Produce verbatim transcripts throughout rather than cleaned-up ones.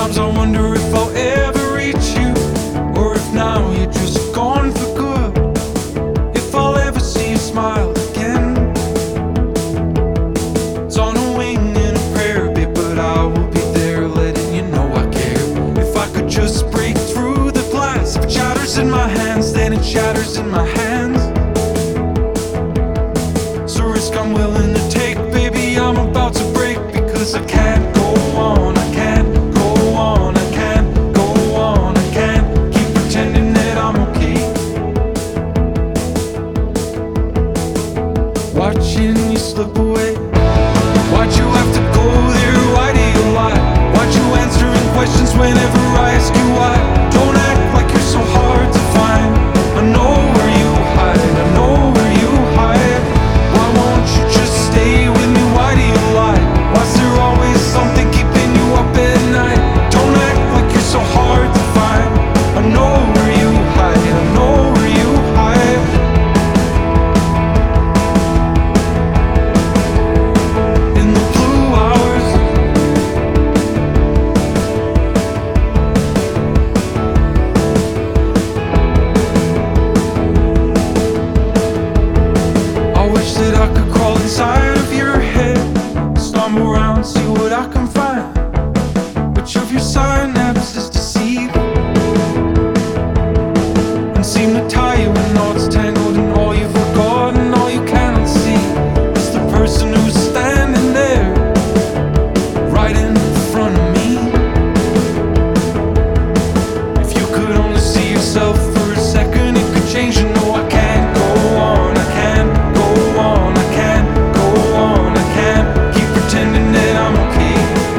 Sometimes I wonder if I'll ever reach you, or if now you're just gone for good. If I'll ever see you smile again. It's on a wing and a prayer, babe, but I will be there letting you know I care. If I could just break through the glass, if it shatters in my hands, then it shatters in my hands. It's a risk I'm willing to take, baby, I'm about to break, because I can't go on, I can't go on, I can't go on, I can't keep pretending that I'm okay. Watching you slip away. Why'd you have to go there? Why do you lie? Why'd you answering questions whenever I ask you why? Don't act like you're so hard to find. I know where you hide, I know where you hide. Why won't you just stay with me? Why do you lie? Why's there always something keeping you up at night? Don't act like you're so hard to find. I know where you hide, I know where you hide. In the blue hours, I wish that I could crawl inside of your head, stumble around, see what I can find. Which of your synapses deceive and seem to tie you in knots, tangled in all you've forgotten. All you cannot see is the person who's standing there right in front of me. If you could only see yourself for a second, it could change. You know I can't go on, I can't go on, I can't go on, I can't keep pretending that I'm okay.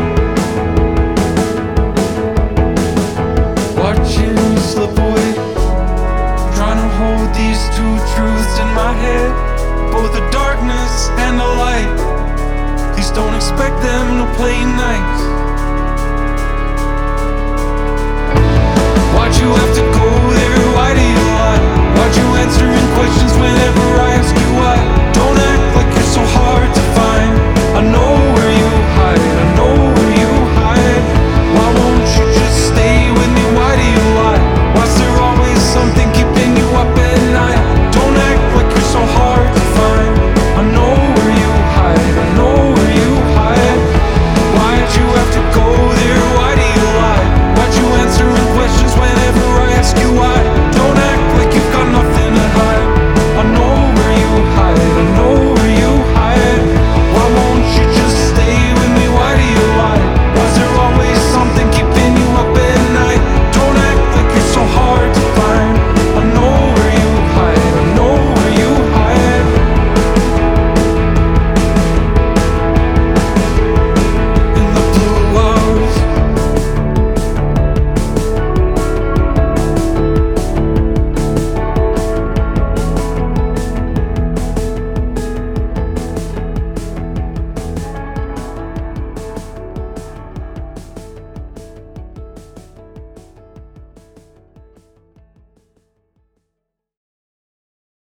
Watching you slip away, trying to hold these two truths in my head, both the darkness and the light. Please don't expect them to play nice. Why'd you have to go there? Why do you lie? Why'd you answering questions whenever